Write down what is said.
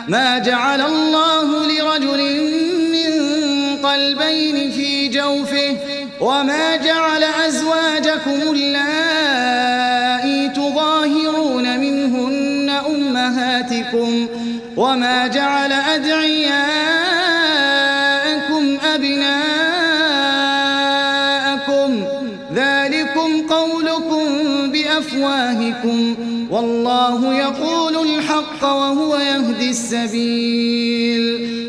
ما جعل الله لرجل من قلبين في جوفه وما جعل أزواجكم اللائي تظاهرون منهن أمهاتكم وما جعل أدعياءكم أبناءكم ذلكم قولكم بأفواهكم والله يقول الحق وهو يهدي السبيل